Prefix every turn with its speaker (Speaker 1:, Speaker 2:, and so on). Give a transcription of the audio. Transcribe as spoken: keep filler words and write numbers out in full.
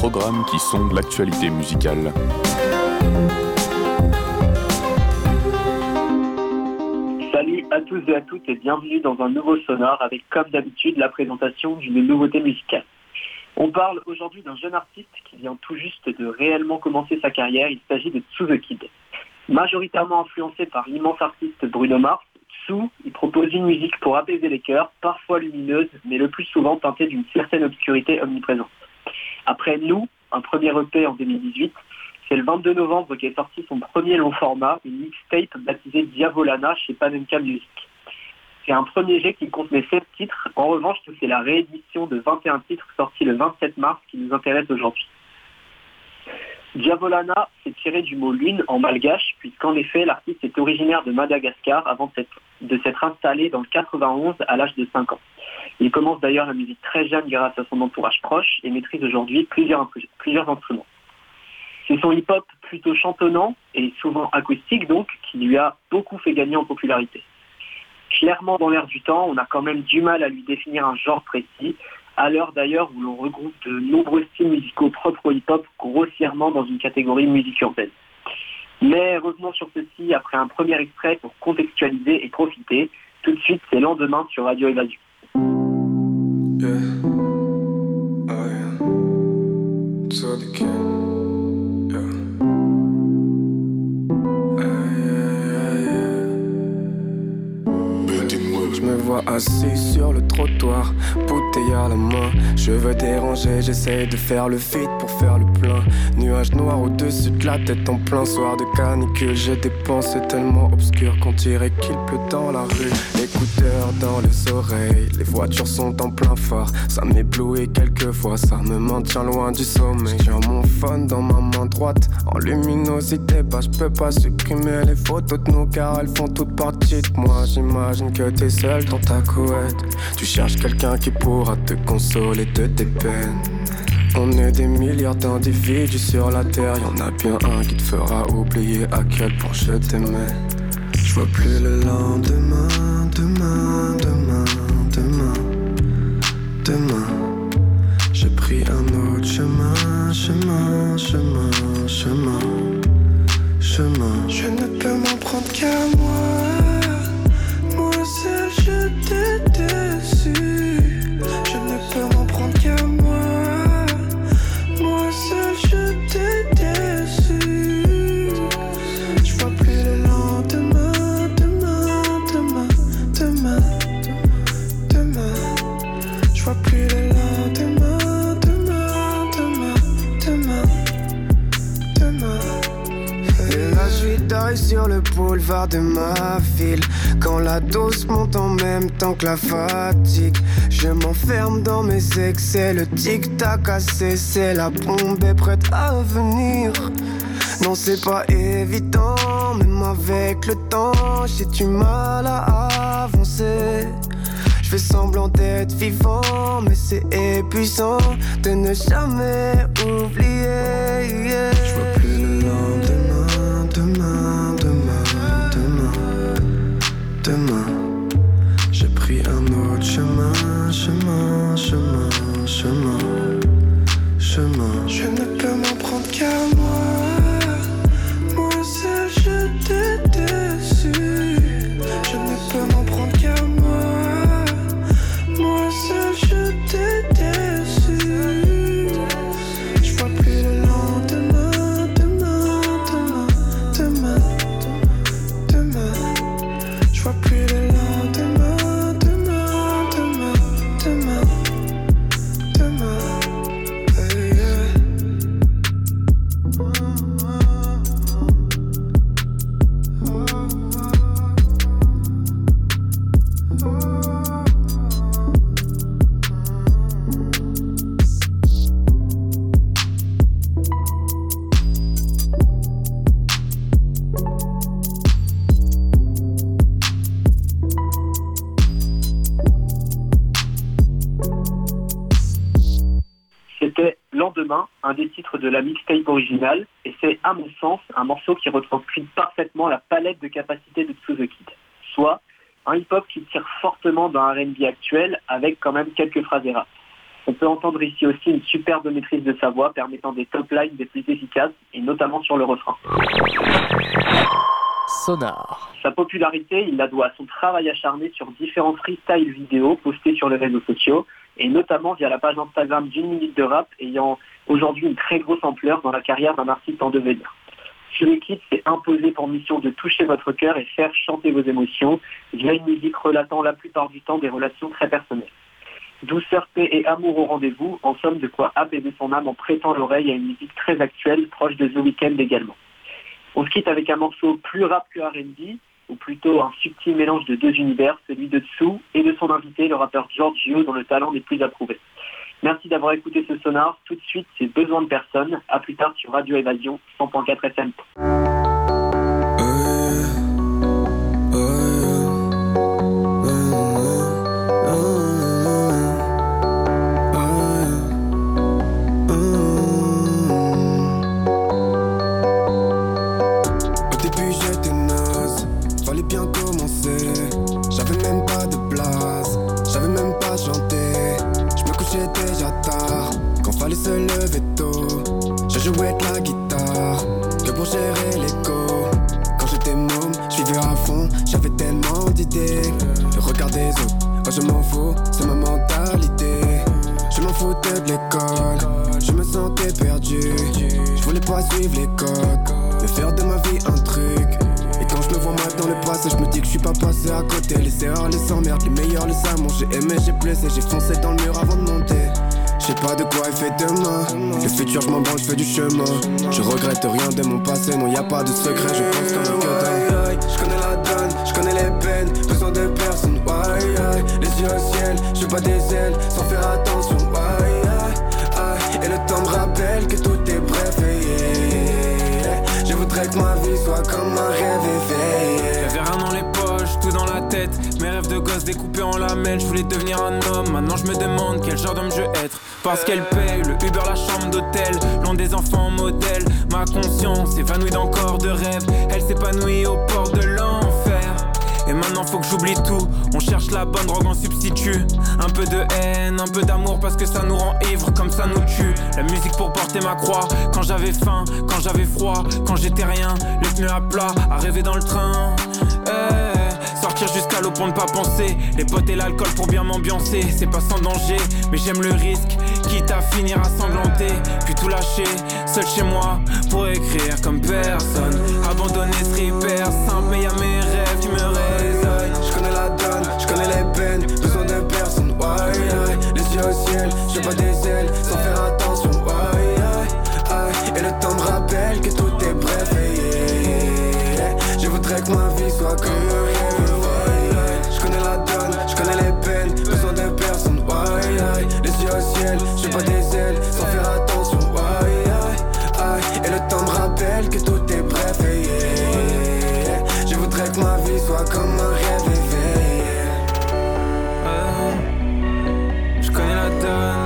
Speaker 1: programme qui sonde l'actualité musicale.
Speaker 2: Salut à tous et à toutes et bienvenue dans un nouveau Sonore avec comme d'habitude la présentation d'une nouveauté musicale. On parle aujourd'hui d'un jeune artiste qui vient tout juste de réellement commencer sa carrière, il s'agit de Tsu The Kid. Majoritairement influencé par l'immense artiste Bruno Mars, Tsu il propose une musique pour apaiser les cœurs, parfois lumineuse, mais le plus souvent teintée d'une certaine obscurité omniprésente. Après Nous, un premier E P en deux mille dix-huit, c'est le vingt-deux novembre qu'est sorti son premier long format, une mixtape baptisée Diavolana chez Panenka Music. C'est un premier jet qui contenait sept titres. En revanche, c'est la réédition de vingt et un titres sortis le vingt-sept mars qui nous intéresse aujourd'hui. Diavolana, c'est tiré du mot lune en malgache, puisqu'en effet, l'artiste est originaire de Madagascar avant de s'être installé dans le quatre-vingt-onze à l'âge de cinq ans. Il commence d'ailleurs la musique très jeune grâce à son entourage proche et maîtrise aujourd'hui plusieurs, plusieurs instruments. C'est son hip-hop plutôt chantonnant et souvent acoustique donc qui lui a beaucoup fait gagner en popularité. Clairement dans l'air du temps, on a quand même du mal à lui définir un genre précis, à l'heure d'ailleurs où l'on regroupe de nombreux styles musicaux propres au hip-hop grossièrement dans une catégorie musique urbaine. Mais revenons sur ceci après un premier extrait pour contextualiser et profiter. Tout de suite, c'est Lendemain sur Radio Évasion.
Speaker 3: Yeah. Oh yeah. Tsu The Kid. Yeah. Je me vois assis sur le trottoir, bouteille à la main. Je veux déranger, j'essaie de faire le vide pour faire le plein. Nuages noirs au-dessus de la tête en plein soir de canicule. J'ai des pensées tellement obscures qu'on dirait qu'il pleut dans la rue. Écouteurs dans les oreilles, les voitures sont en plein phare. Ça m'éblouit quelquefois, ça me maintient loin du sommeil. J'ai mon phone dans ma main droite, en luminosité bah je peux pas supprimer les photos de nous car elles font toutes partie de moi. J'imagine que t'es seul dans ta couette, tu cherches quelqu'un qui pourra te consoler de tes peines. On est des milliards d'individus sur la terre, y'en a bien un qui te fera oublier à quel point je t'aimais. Je vois plus le lendemain, demain, demain, demain, demain. J'ai pris un autre chemin, chemin, chemin, chemin, chemin. Je ne peux m'en prendre qu'à moi, moi seul je t'ai déçu. Je ne peux m'en prendre qu'à moi, moi seul je t'ai déçu. Je vois plus le lendemain, demain, demain, demain, demain. Je vois plus le lendemain, demain, demain, demain, demain. Et là je suis taille sur le boulevard de ma ville. Quand la dose monte en même temps que la fatigue, je m'enferme dans mes excès. Le tic-tac a cessé, la bombe est prête à venir. Non c'est pas évident, même avec le temps j'ai du mal à avancer. Je fais semblant d'être vivant, mais c'est épuisant de ne jamais oublier, yeah. Je vois plus le lendemain, demain, demain, demain, demain. J'ai pris un autre chemin, chemin, chemin, chemin, chemin. Je ne peux m'en prendre qu'à moi, moi seul je t'ai déçu. Je ne peux m'en prendre qu'à moi, moi seul je t'ai déçu. Je vois plus le lendemain, demain, demain, demain, demain. Je vois plus le lendemain, demain, demain, demain, demain. Hey, yeah.
Speaker 2: C'était Lendemain, un des titres de la mixtape originale, et c'est, à mon sens, un morceau qui retranscrit parfaitement la palette de capacités de Tsu The Kid. Soit un hip-hop qui tire fortement d'un R and B actuel, avec quand même quelques phrases et rap. On peut entendre ici aussi une superbe maîtrise de sa voix permettant des top lines des plus efficaces et notamment sur le refrain.
Speaker 4: Sonar.
Speaker 2: Sa popularité, il la doit à son travail acharné sur différents freestyles vidéo postés sur les réseaux sociaux et notamment via la page Instagram d'une minute de rap ayant aujourd'hui une très grosse ampleur dans la carrière d'un artiste en devenir. Fury Kid s'est imposé pour mission de toucher votre cœur et faire chanter vos émotions via une musique relatant la plupart du temps des relations très personnelles. Douceur, paix et amour au rendez-vous, en somme de quoi apaiser son âme en prêtant l'oreille à une musique très actuelle, proche de The Weeknd également. On se quitte avec un morceau plus rap que R and B, ou plutôt un subtil mélange de deux univers, celui de Dessous et de son invité, le rappeur Giorgio, dont le talent n'est plus approuvé. Merci d'avoir écouté ce sonar. Tout de suite, c'est Besoin de personne. À plus tard sur Radio Évasion cent point quatre F M.
Speaker 3: Se lever tôt, je jouais de la guitare que pour gérer l'écho. Quand j'étais môme, je vivais à fond, j'avais tellement d'idées. Le regard des autres, oh je m'en fous, c'est ma mentalité. Je m'en foutais de l'école, je me sentais perdu. Je voulais pas suivre les codes, mais faire de ma vie un truc. Et quand je me vois mal dans le passé, je me dis que je suis pas passé à côté. Les erreurs, les emmerdes, les meilleurs, les amours. J'ai aimé, j'ai blessé, j'ai foncé dans le mur avant de monter. Je sais pas de quoi il fait demain. Le futur je m'en branle, je fais du chemin. Je regrette rien de mon passé, non y a pas de secret, je pense comme un gueudin. Je connais la donne, je connais les peines, besoin de personne, ouais, ouais. Les yeux au ciel, je bats des ailes, sans faire attention, ouais, ouais. Et le temps me rappelle que tout est bref, yeah. Je voudrais que ma vie soit comme un rêve éveillé.
Speaker 5: Y'avait rien dans les poches, tout dans la tête. Mes rêves de gosse découpés en lamelles. Je voulais devenir un homme, maintenant je me demande quel genre d'homme je veux être. Parce qu'elle paye le Uber, la chambre d'hôtel, loin des enfants modèles. Ma conscience évanouie dans corps de rêve. Elle s'épanouit au port de l'enfer. Et maintenant faut que j'oublie tout. On cherche la bonne drogue en substitut. Un peu de haine, un peu d'amour parce que ça nous rend ivres comme ça nous tue. La musique pour porter ma croix. Quand j'avais faim, quand j'avais froid, quand j'étais rien, les pneus à plat, à rêver dans le train. Hey, sortir jusqu'à l'eau pour ne pas penser. Les potes et l'alcool pour bien m'ambiancer. C'est pas sans danger, mais j'aime le risque. Quitte à finir à sanglanter, puis tout lâcher, seul chez moi, pour écrire comme personne. Abandonner serait hyper simple, mais y'a mes rêves qui me résonnent.
Speaker 3: Je connais la donne, je connais les peines, besoin de personne, ouais, ouais. Les yeux au ciel, je bats des ailes, sans faire attention, ouais, ouais. Et le temps me rappelle que tout est bref, yeah. Je voudrais que ma vie soit comme un rêve, ouais. Je connais la donne, je connais les peines, besoin de personne, ouais, ouais. Les yeux au ciel, je bats des ailes, sans faire attention, ouais, ouais. Et le temps me rappelle que tout est bref, yeah. Je voudrais que ma vie soit comme un rêve éveillé.
Speaker 5: euh, Je connais la donne.